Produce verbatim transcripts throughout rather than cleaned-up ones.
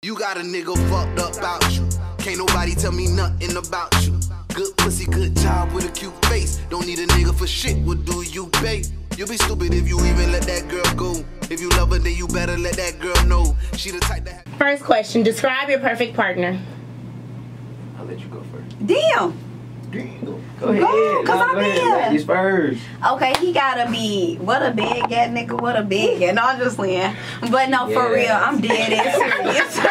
You got a nigga fucked up about you. Can't nobody tell me nothing about you. Good pussy, good job with a cute face. Don't need a nigga for shit, what do you pay? You'll be stupid if you even let that girl go. If you love her, then you better let that girl know. She the type that... First question, describe your perfect partner. I'll let you go first. Damn. Damn. Go, go ahead. Go, cause no, I'm go ahead. here. Ladies first. Okay, he gotta be, what a big ass nigga, what a big ass. No, I'm just playing. But no, for Yeah. real, I'm dead ass serious.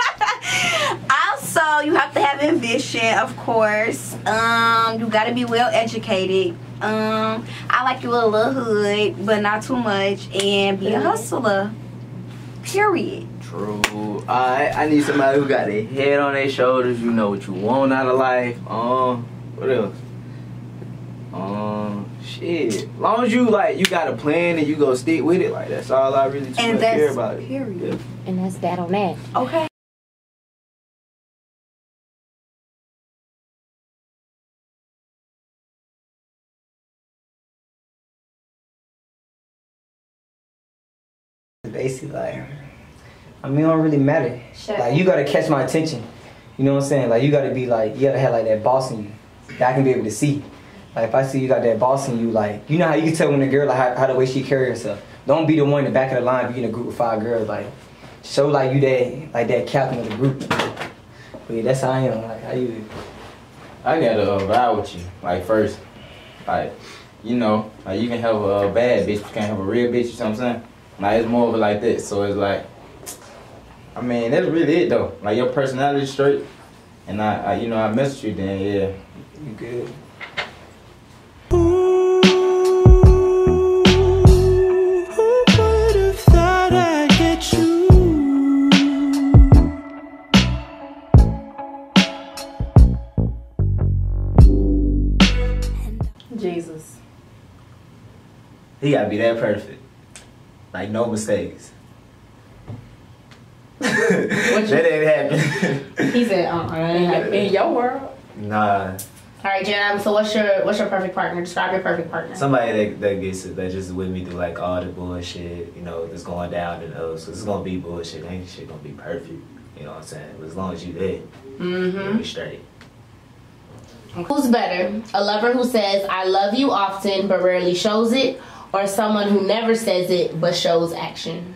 Also, you have to have ambition, of course. Um, you gotta be well educated. Um, I like you a little hood, but not too much, and be a hustler. Period. True. I I need somebody who got their head on their shoulders. You know what you want out of life. Um, what else? Um, shit. As long as you like, you got a plan and you go stick with it. Like that's all I really too And much that's care about. It. period. Yeah. And that's that on that. Okay. Basically, like, I mean, it don't really matter. Shut Like, you gotta catch my attention. You know what I'm saying? Like, you gotta be like, you gotta have like that boss in you that I can be able to see. Like, if I see you got that boss in you, like, you know how you can tell when a girl, like, how, how the way she carry herself. Don't be the one in the back of the line, be in a group of five girls. Like, show like you that, like that captain of the group. But yeah, that's how I am. Like, how you? I gotta uh, vibe with you, like first, like, you know, like you can have a bad bitch, you can't have a real bitch, you know what I'm saying? Like it's more of it like that, so it's like, I mean, that's really it though. Like your personality straight, and I, I you know, I mess with you, then yeah, You good? Jesus. He gotta be that perfect. Like no mistakes. That ain't happening. He said, uh-uh, in, in your world. Nah. All right, Jam. So what's your what's your perfect partner? Describe your perfect partner. Somebody that, that gets it, that just with me through like all the bullshit, you know, that's going down and uh, so it's gonna be bullshit. Ain't shit gonna be perfect. You know what I'm saying? But as long as you there, Mm-hmm. you'll be straight. Who's better? A lover who says I love you often but rarely shows it, or someone who never says it but shows action?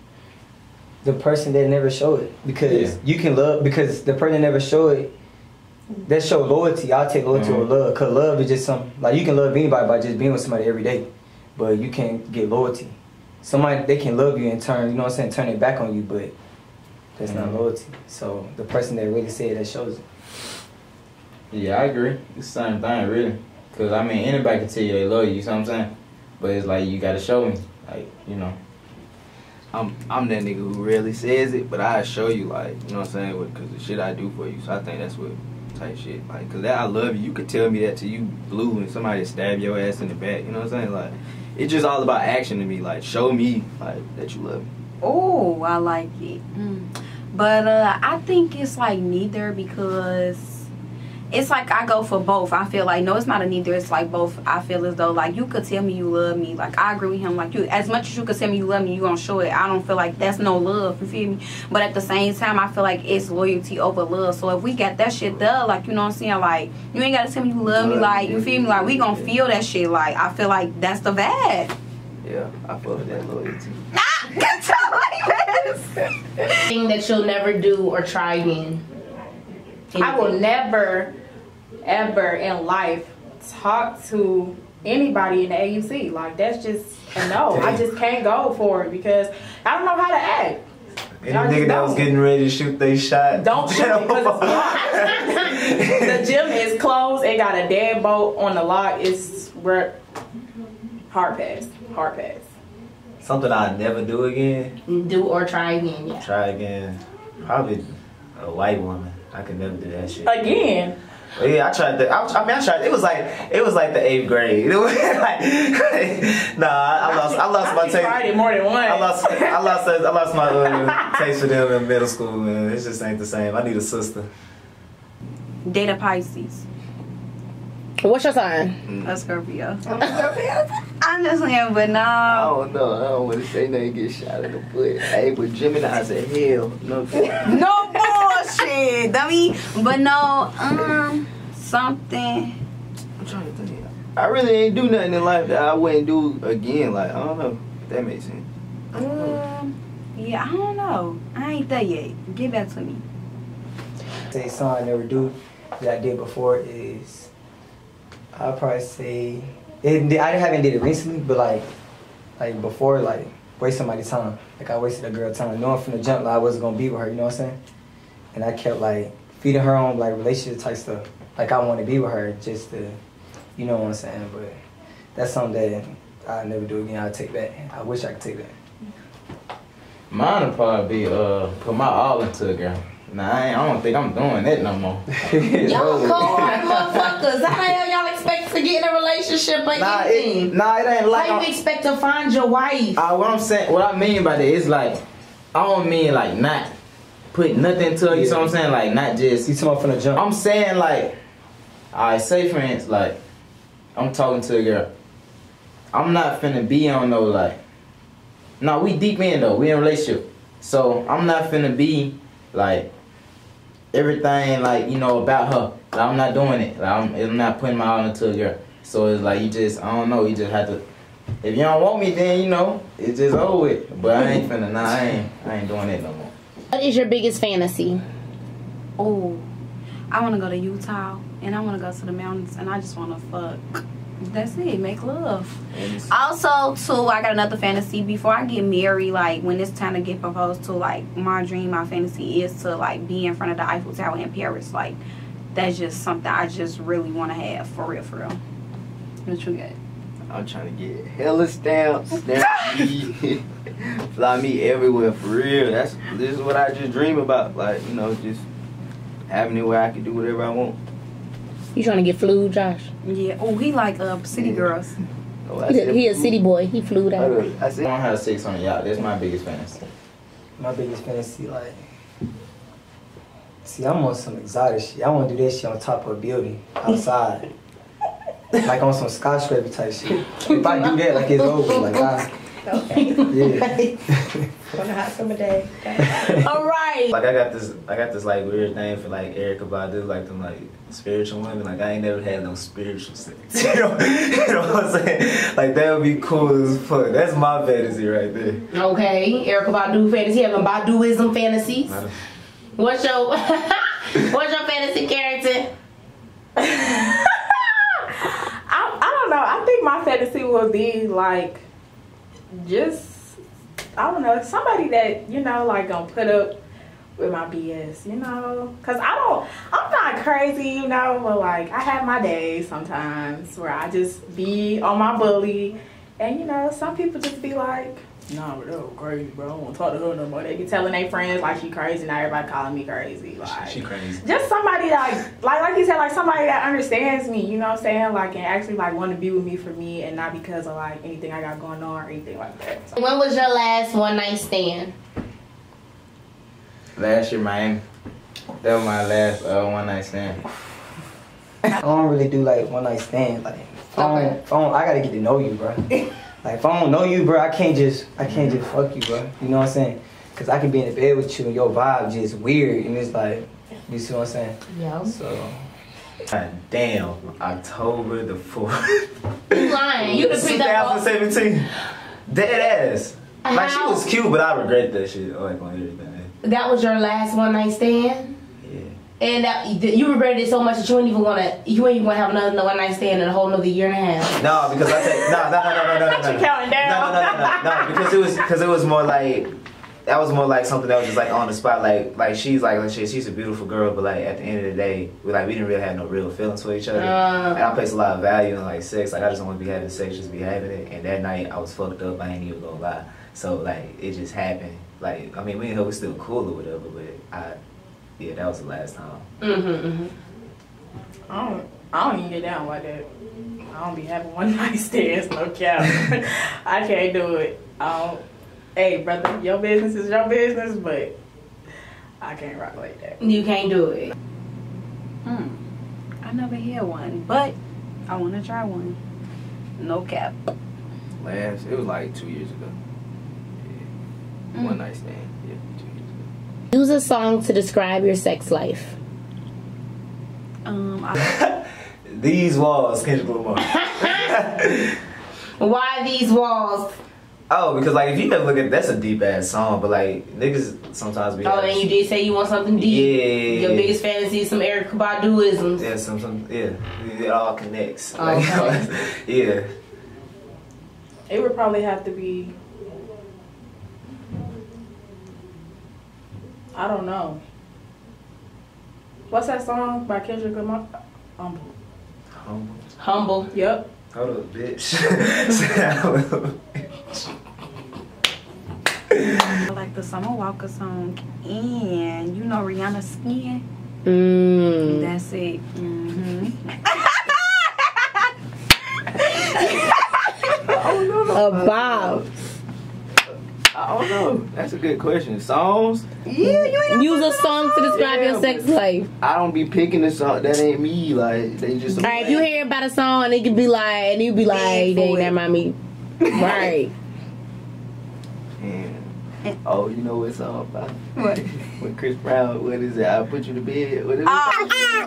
The person that never show it, because Yeah. you can love, because the person that never show it, that show loyalty. I'll take loyalty Mhm. over love, cause love is just some, like you can love anybody by just being with somebody every day, but you can't get loyalty. Somebody, they can love you and turn, you know what I'm saying, turn it back on you, but that's not Mhm. loyalty. So the person that really said it, that shows it. yeah, I agree. It's the same thing, really. Cause I mean, anybody can tell you they love you, you know what I'm saying? But it's like you gotta show me, like you know. I'm I'm that nigga who rarely says it, but I show you like, you know what I'm saying, because the shit I do for you. So I think that's what type shit. Like, cause that I love you, you could tell me that till you blue and somebody stab your ass in the back. You know what I'm saying? Like, it's just all about action to me. Like, show me like that you love me. Oh, I like it. Mm. But uh, I think it's like neither, because it's like I go for both. I feel like, no, it's not a neither. It's like both. I feel as though like you could tell me you love me. Like I agree with him. Like you, as much as you could tell me you love me, you gonna show it. I don't feel like that's no love. You feel me? But at the same time, I feel like it's loyalty over love. So if we got that shit there, like you know what I'm saying, like you ain't gotta tell me you love me. Like you feel me? Like we gonna feel that shit. Like I feel like that's the vibe. Yeah, I feel that loyalty. Ah, get to like this. Thing that you'll never do or try again. I will never, ever in life talk to anybody in the A U C. Like, that's just a no. I just can't go for it because I don't know how to act. Any Y'all nigga just that was don't. getting ready to shoot they shot. Don't shoot it because it's locked. The gym is closed. It got a deadbolt on the lock. It's re- hard pass. Hard pass. Something I'd never do again. Do or try again, yeah. Try again. Probably a white woman. I could never do that shit. Again. But yeah, I tried the. I, I mean, I tried. It was like it was like the eighth grade. It was like, nah, I, I lost. I lost my I taste. tried it more than once. I lost. I lost. I lost my uh, taste for them in middle school. Man, it just ain't the same. I need a sister. Date a Pisces. What's your sign? A Scorpio. I'm just saying, but no. I don't know. I don't want to say nothing, get shot in the foot. Hey, but Gemini said hell. No, No bullshit, dummy. But no, um, something. I'm trying to think. I really ain't do nothing in life that I wouldn't do again. Like, I don't know if that makes sense. Um, yeah, I don't know. I ain't there yet. Get back to me. Say something I never do that I did before is I'll probably say it, I haven't did it recently, but like like before, like waste somebody's time. Like I wasted a girl's time, knowing from the jump like I wasn't gonna be with her. You know what I'm saying? And I kept like feeding her on like relationship type stuff. Like I want to be with her just to, you know what I'm saying? But that's something that I'll never do again. I'll take that. I wish I could take that. Mine would probably be uh put my all into a girl. Nah, I, ain't, I don't think I'm doing that no more. Y'all cold motherfuckers. How the hell y'all expect to get in a relationship or Nah, anything? it, nah, it ain't like. How you expect to find your wife? Uh, what I'm saying, what I mean by that is like, I don't mean like not put nothing to it. You know what I'm saying? Like not just. You talking about from the jump? I'm saying like, I say for instance, like, I'm talking to a girl. I'm not finna be on no like. No, we deep in though. We in a relationship, so I'm not finna be like everything like you know about her. Like, I'm not doing it. Like, I'm, I'm not putting my all into a girl. So it's like you just I don't know. You just have to. If you don't want me, then you know it's just over with. But I ain't finna. Nah, I ain't. I ain't doing it no more. What is your biggest fantasy? Oh, I want to go to Utah and I want to go to the mountains and I just want to fuck. That's it. Make love. Also, too, I got another fantasy. Before I get married, like when it's time to get proposed to, like my dream, my fantasy is to like be in front of the Eiffel Tower in Paris. Like that's just something I just really want to have for real, for real. What you got? I'm trying to get hella stamps, stamp me, fly me everywhere for real. That's this is what I just dream about. Like you know, just having it where I can do whatever I want. You trying to get flew, Josh? Yeah. Oh, he like uh city girls. Oh, I He, said- he a city boy. He flew I out. said- I I said, want to have sex on a yacht. That's my biggest fantasy. My biggest fantasy, like, see, I'm on some exotic shit. I want to do that shit on top of a building, outside. Like on some skyscraper type shit. If I do that, like, it's over. Like, I, yeah. On a hot summer day. All right. Like I got this, I got this like weird thing for like Erykah Badu, like them like spiritual women. Like I ain't never had no spiritual sex. you, know, you know what I'm saying? Like that would be cool as fuck. That's my fantasy right there. Okay, Erykah Badu fantasy. Having Baduism fantasies. What's your What's your fantasy character? I, I don't know. I think my fantasy would be like just I don't know somebody that you know like gonna put up with my B S, you know, cause I don't I'm not crazy, you know, but like I have my days sometimes where I just be on my bully, and you know some people just be like, nah, but that was crazy, bro. I don't want to talk to her no more. They be telling their friends like she crazy, now everybody calling me crazy, like She crazy. just somebody like like like you said, like somebody that understands me, you know what I'm saying, like and actually like want to be with me for me and not because of like anything I got going on or anything like that. So, When was your last one night stand? Last year, Miami. That was my last uh, one night stand. I don't really do like one night stand. Like, if I, don't, Okay. if I, don't, I gotta get to know you, bro. Like, if I don't know you, bro, I can't just, I can't just fuck you, bro. You know what I'm saying? Cause I can be in the bed with you and your vibe just weird, and it's like, you see what I'm saying? Yo. So, God damn, October the fourth, You lying. You can pick that twenty up. seventeen. Dead ass. Like she How- was cute, but I regret that shit. Like on everything. That was your last one night stand? Yeah. And that, you regretted it so much that you ain't even wanna you ain't even wanna have another one night stand in a whole nother year and a half. No, because I think no, no, no, no, no, no, no, no. you counting down. No, no, no, no, no, no, because it was because it was more like that was more like something that was just like on the spot. Like like she's like like she, she's a beautiful girl, but like at the end of the day, we like we didn't really have no real feelings for each other. Uh. And I place a lot of value in like sex. Like I just don't want to be having sex, just be having it. And that night I was fucked up. I ain't even gonna lie. So like it just happened. Like I mean we we still cool or whatever, but I yeah that was the last time. Mm-hmm, mm-hmm. I don't I don't even get down like that. I don't be having one night stands, no cap. I can't do it. I don't, hey brother, your business is your business, but I can't rock like that. You can't do it. Hmm. I never had one, but I want to try one. No cap. Last, it was like two years ago. Yeah. Mm. One night stand. Yeah, two years ago. Use a song to describe your sex life. Um, I, These walls, Kendrick Lamar. Why these walls? Oh, because like if you ever look at that's a deep ass song, but like niggas sometimes be. Oh, and you did say you want something deep. Yeah. Your biggest fantasy is some Erykah Badu-isms. Yeah, some some yeah, it all connects. Oh, Like, okay. yeah. It would probably have to be. I don't know. What's that song by Kendrick Lamar? Humble. Humble. Humble. Yep. Hold up, bitch. I like the Summer Walker song, and you know Rihanna's Skin. Mmm. That's it. Mm-hmm. About. I don't know. That's a good question. Songs? Yeah, you ain't Use a song to describe Yeah, your sex but- life. I don't be picking the song. That ain't me. Like, they just. Alright, if you hear about a song and it could be like, and you be like, dang, that mind me. Right. And, oh, you know what song about? What? When Chris Brown, what is it? I put you to bed. What is it? Uh,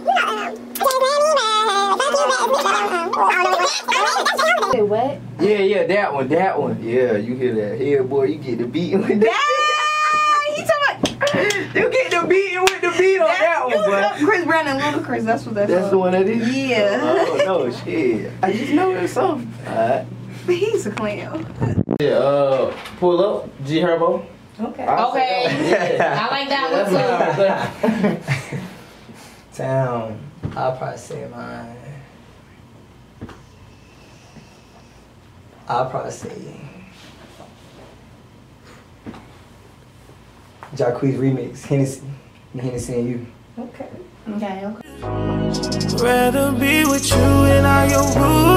Wait, what? Yeah, yeah, that one, that one. Yeah, you hear that? Here, boy, you get the beating with that. He talking about You get the beating with the beat on that one, boy. Chris Brown and Ludacris. That's what that's. That's the one that is? Yeah. Oh, no, shit. I just know that song. Alright. He's a clown. Yeah, uh, pull up, G Herbo. Okay. Okay. I like that one too. Damn. I'll probably say mine. I'll probably say Jacquees remix, Hennessy. Hennessy and you. Okay. Okay, okay. Rather be with you in all your rules.